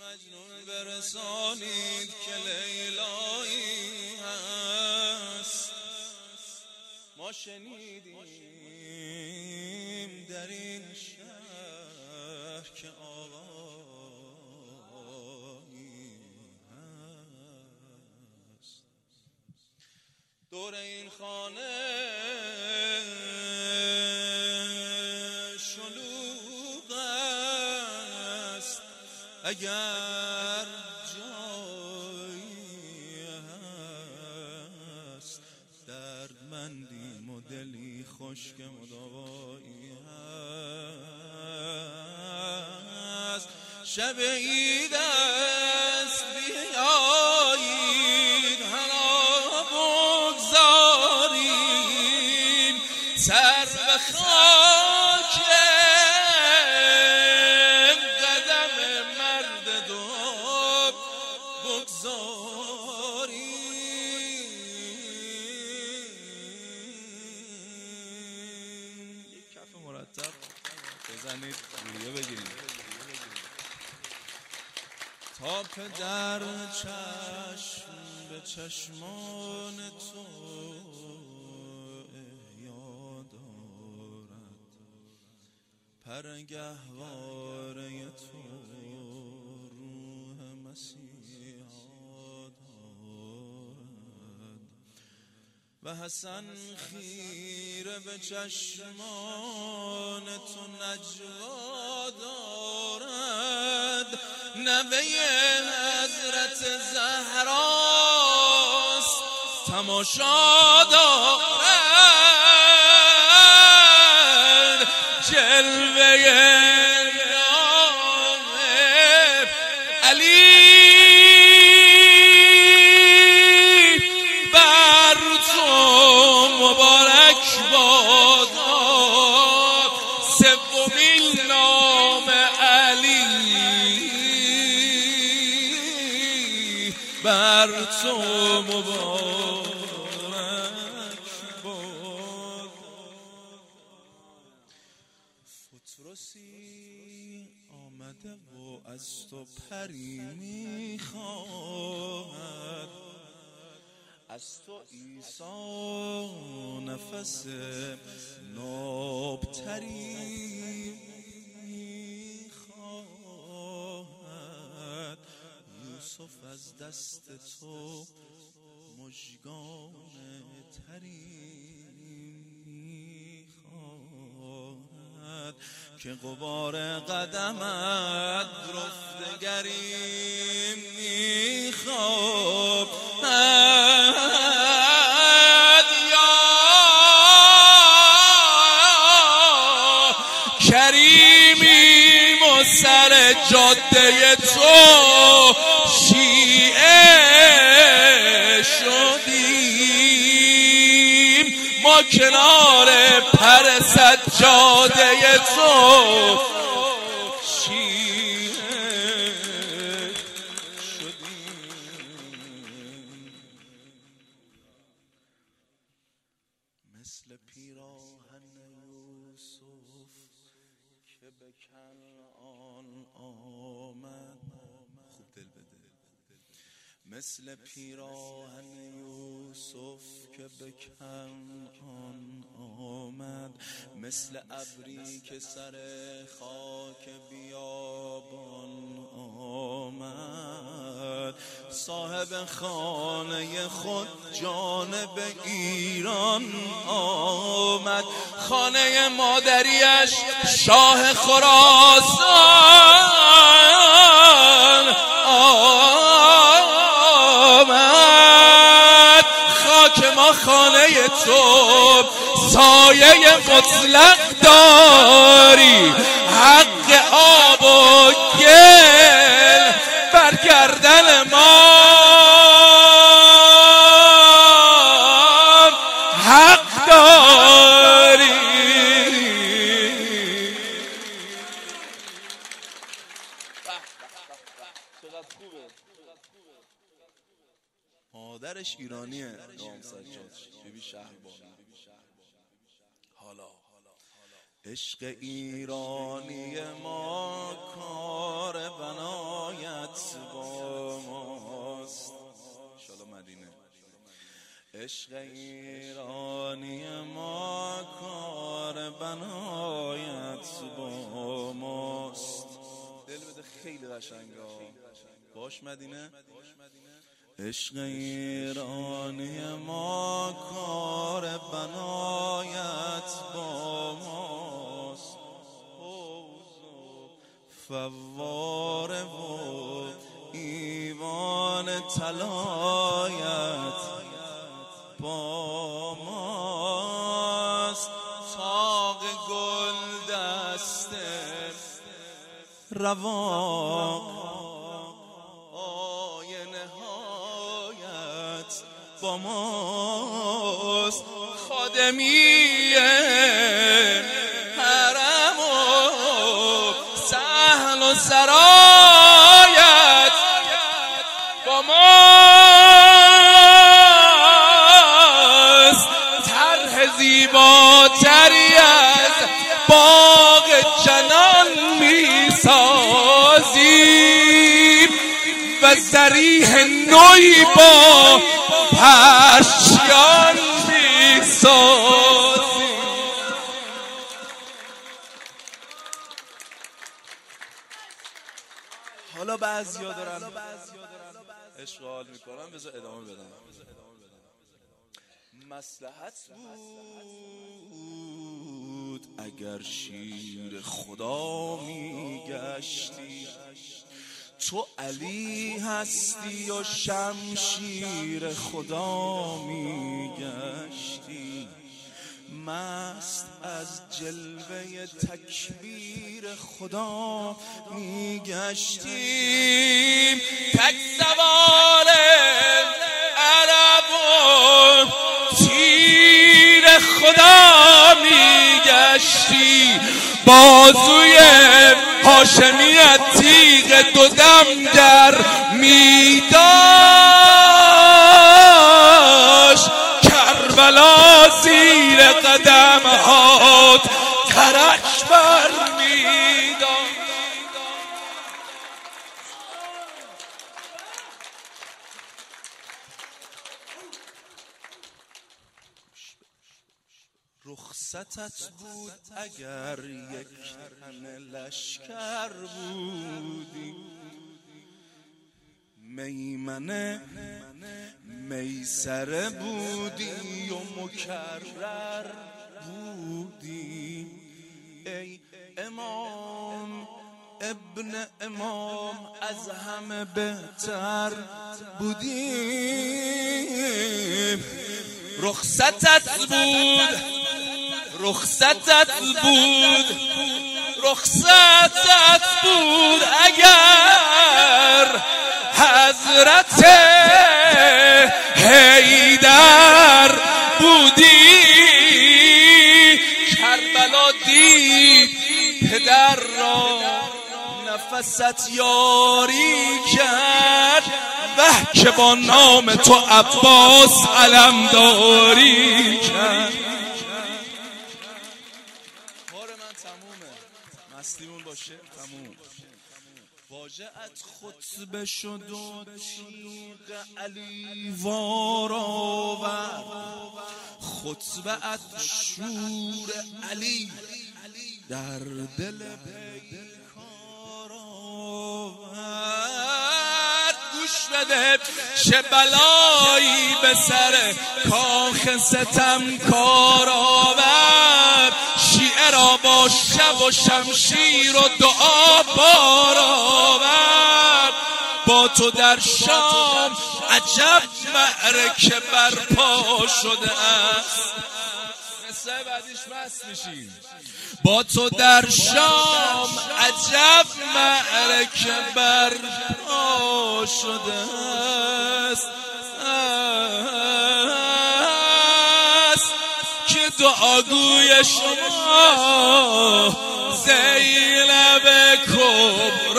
مجنون برسانید که لیلایی هست. ما شنیدیم در این شهر که آقایی هست. دور این خانه شلوغ است، اگر جایی هست دردمندیم و دلی خشک مداوایی هست. شب عید است بیایید حنا بگذاریم سر به خاک قدم مرد دو بگذاریم. یک کف مرتب بزنید رویه بگیرید تا پدر چشم به چشمان تو احیا دارد، پرگهواره تو روح مسیحا دارد و حسن خیره به چشمان تو نجوا دارد. نوه حضرت زهراست تماشا دارد، جلوه نام علی بر تو مبارک باد. سومین نام علی بر تو مبارک باد. فترسی آمده و از تو پری میخواهد، از تو عیسی نفس نابتری میخواهد. یوسف از دست تو مژگان تری میخواهد که غبار قدمت رفتگری میخواهد. یا کریمیم و سر جاده تو شیعه شدیم، ما کنار پر سجاده تو شیعه شدیم. مثل پیراهن یوسف که به کنعان آمد، خوب دل بده، مثل پیراهن یوسف که به کنعان آمد، مثل ابری که سر خاک بیابان آمد. صاحب خانه خود جانب ایران آمد، خانه مادریش شاه خراسان آمد. خاک ما خانه تو سایه مطلق داری، حق آب و گل بر گردن ما حق داری. مادرش ایرانیه، نام سجاد بیبی شهربانی. حالا عشق ایرانی ما کار بنایت عشق ایرانی ما کار بنایت با ماست. دل بده خیلی قشنگا باش مدینه. عشق ایرانی ما کار بنایت با ماست. فواره و ایوان طلایت با ماست. طاق گل دست رواق آینه هایت با ماست. خادمی حرم و سهل و سرایت با ماست. طرح زیباتری از باغ جنان می سازیم و ذریح نوی با پشیان می سازیم. حالا بعضیا دارن اشغال میکنن، بذار ادامه بدم. مصلحت بود اگر شیر خدا میگشتی، تو علی هستی و شمشیر خدا میگشتی. مست از جلوه تکبیر خدا میگشتیم. تک سوار عرب و تیر خدا میگشتی. بازوی هاشمیت تیغ دو دم در میداشت. کربلا زیر قدم هات ترک بر میداشت. رخصتت بود اگر یک تن لشکر بودی. میمنه میسره بودی و مکرر بودی. ای امام ابن امام از همه بهتر بودی. رخصتت بود اگر حضرت حیدر بودی. کربلا دید پدر را نفست یاری کرد. وه که با نام تو عباس علمداری کرد. کار من تمومه، مسلیمون باشه تموم. واجعت خطبه شد و تیغ علی وار آورد. خطبه‌ات شور علی در دل پیکار آورد. گوش بده چه بلایی به سر کاخ ستم کار آورد. شیعه را با شب و شمشیر و دعا بار آورد. با تو در شام عجب معرکه برپا شده است. مثل بعدیش مست میشیم. با تو در شام عجب معرکه برپا شده است. که دعاگوی شما زینب کبرا